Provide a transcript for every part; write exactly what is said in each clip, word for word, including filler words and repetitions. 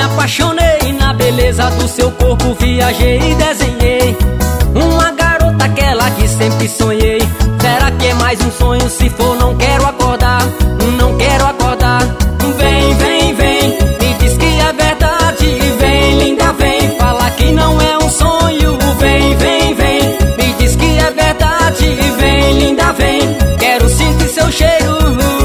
apaixonei na beleza do seu corpo, viajei e desenhei uma garota, aquela que sempre sonhei. Será que é mais um sonho? Se for, não quero acordar, não quero acordar. Vem, vem, vem, me diz que é verdade. Vem, linda, vem, fala que não é um sonho. Vem, vem, vem, me diz que é verdade. Vem, linda, vem, quero sentir seu cheiro.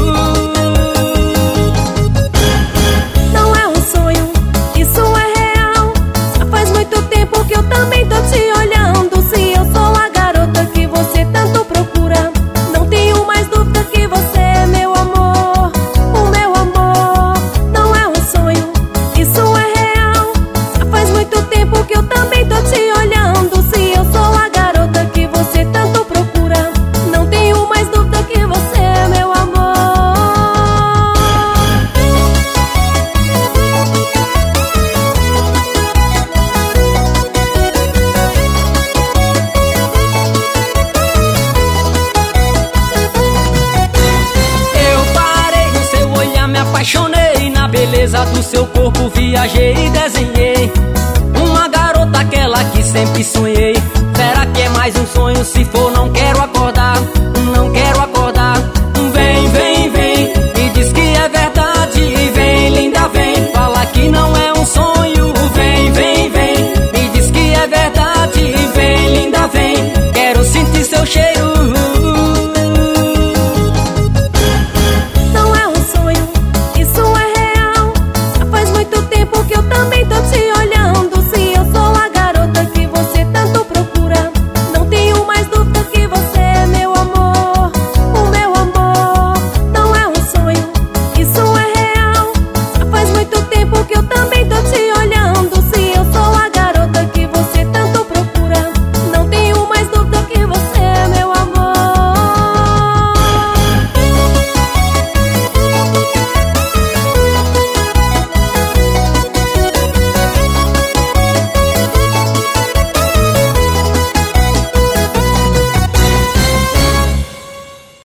Não é um sonho, isso é real. Já faz muito tempo que eu também tô te olhando. Se eu sou a garota que você tanto procura, não tenho mais dúvida que você é meu amor, o meu amor. Não é um sonho, isso é real. Já faz muito tempo que eu também tô te olhando. Se eu sou a garota que você tanto procura, não tenho mais dúvida que você é meu amor. Eu parei no seu olhar, me apaixonei na beleza do seu corpo, viajei e desenhei uma garota, aquela que sempre sonhei. Será que é mais um sonho? Se for, não quero acordar, não quero acordar. Vem, vem, vem, me diz que é verdade. Vem, linda, vem, fala que não é um sonho. Vem, vem, vem, me diz que é verdade. Vem, linda, vem, quero sentir seu cheiro. Não é um sonho, isso é real. Já faz muito tempo que eu também tô te